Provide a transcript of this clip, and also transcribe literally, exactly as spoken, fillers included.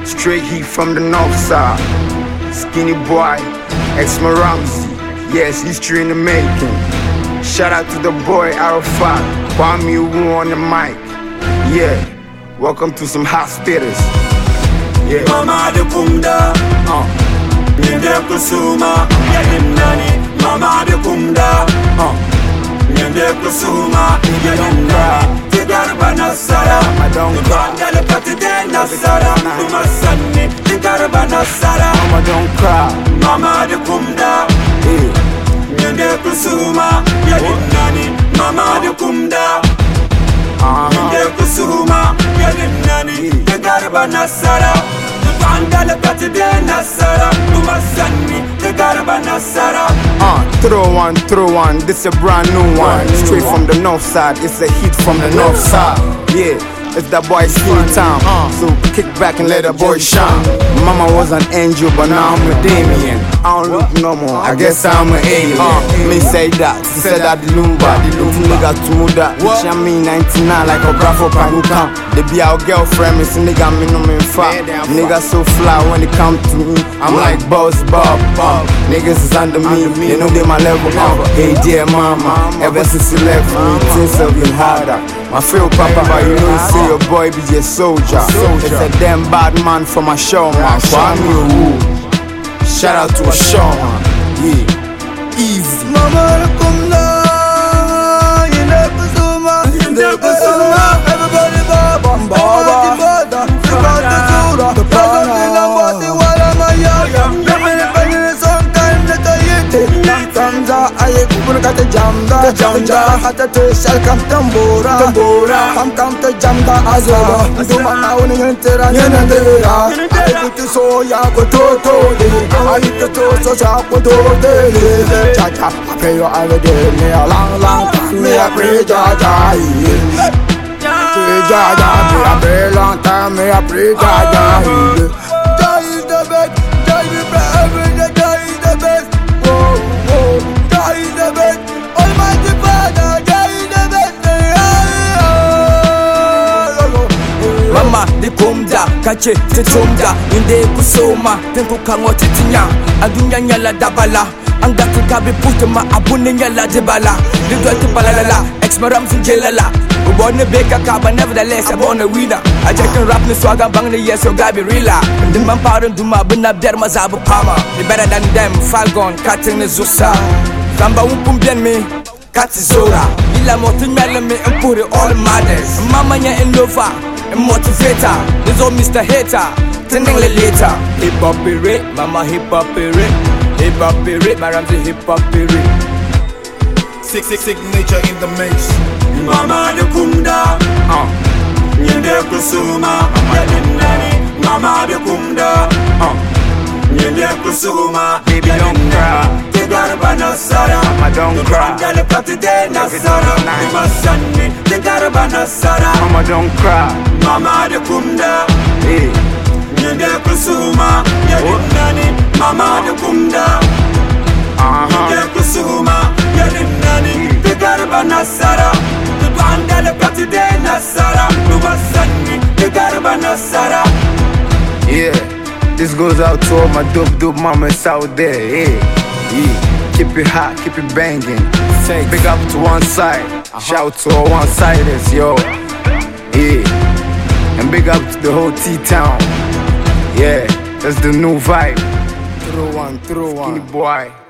Straight heat from the north side. Skinny boy, X-Man Ramsey. Yes, history in the making. Shout out to the boy Arafat. Kwame Wu on the mic. Yeah, welcome to some hot status. Yeah. Mama de Kumda, uh. Nyende Kusuma, Yadim Nani. Mama de Kumda, uh. Nyende Kusuma, Yadim Nani. Tigarba Nasara, I don't cry. Mandala Patide Nasara, Umasani, Tigarba Nasara. Mama don't cry. Mama de Kumda, yeah. Nyende Kusuma, Yadim Nani. Mama de Kumda, Nyende Kusuma, Yadim Nani. Tigarba Nasara. Mandala Patide Nasara, Umasani, Tigarba Nasara. Uh, throw one, throw one, this a brand new one. Straight from the north side, it's a hit from the north side. Yeah, it's that boy Skinny time. So kick back and let that boy shine. Mama was an angel, but now I'm a Damien. I don't look normal, I guess I'm an alien. Uh, me say that, she said that the Lumba, the Lumba nigga to that. She I mean ninety-nine like a graph up and come. They be our girlfriend, me say nigga me no me fat. Nigga so fly when it come to me, I'm like Boss Bob. Uh, niggas is under me, they know they my level up. Hey dear mama, ever since you left me, things have been harder. My feel papa, but you know say your boy be a soldier. It's a damn bad man from a show man. Kwame Wu. Shout out to a show man. Yeah, easy. Mama Kumda, Nyende Kusuma, Nyende Kusuma. Everybody baba, baba, baba. Everybody sura, the present nobody wala maya. Yamini bani sometimes the kayete. Tamza aye kubun kate jamda, jamda. Hata te shal kam tambora, tambora. Kam kam te jamda azora. Duma na uni nyentera nyentera. Aye kutu soya kutoto de. Aye kutu soya kutoto de. Cha cha, I pray you all day. Me a long long time, me a pray Jah Jah. Pray Jah Jah, me a pray long time, me a pray Jah Jah. Jah is the best, Jah is the every day, Jah is the best. Whoa whoa, Jah is the best. Almighty Father, Jah is the best. Mama de Kumda, Kache te Tumda, Nyende Kusuma, Tenku Kango Titinya, Adunya Nyala Dabala, Angatu Kabi Putuma, Abune Nyala Debala, Lidwa Tibalala, X-Man Ramsey Jelala. We born a baker cab, but nevertheless I born a winner. I check and rap the swag and bang the yes, so Gabi Rila. The man pardon do my bin up there, Mazabu Palma. The better than them, Falcon, cutting the Zusa. Samba Wumpum me, Katizora. Ila Motinella me and put it all in madness. Mama in Lova. Motivator, this old Mister Hater, turning later. Hip hop period, mama hip hop period, hip hop period, my Ramsey hip hop period. Six six signature in the mix. Mama de Kumda, Uh, Nyende Kusuma, Yadim Nani. Mama de Kumda, uh, Nyende Kusuma, baby don't cry. Tigarba Nasara, Mama don't cry. Mandala Patide Nasara, Umasani, Tigarba Nasara. Mama don't cry. Mama de Kumda, Yeah, Nyende Kusuma, Yadim Nani. Mama de Kumda, uh Nyende huh. Kusuma, Yadim Nani. Tigarba Nasara, Mandala Patide Nasara, Umasani, Tigarba Nasara. Yeah, this goes out to all my dope dope mamas out there. Yeah, yeah. Keep it hot, keep it banging. Say big up to one side. Shout to all one siders, yo. Yeah, and big up to the whole T-Town. Yeah, that's the new vibe. Throw one, throw one. Skinny boy.